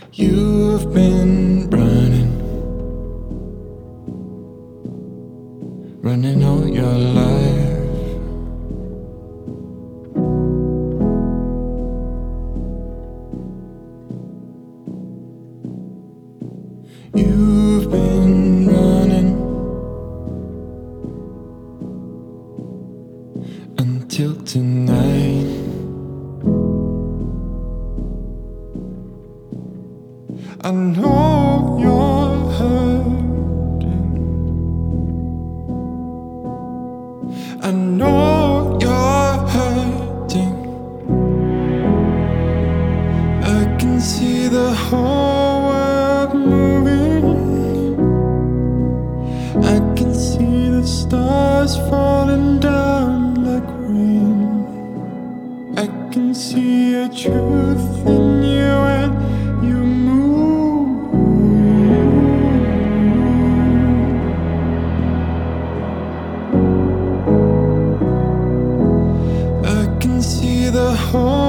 You've been running all your life. You've been running until tonight. I know you're hurting. I know you're hurting. I can see the whole world moving. I can see the stars falling down like rain. I can see a truth in you and you move. I can see the whole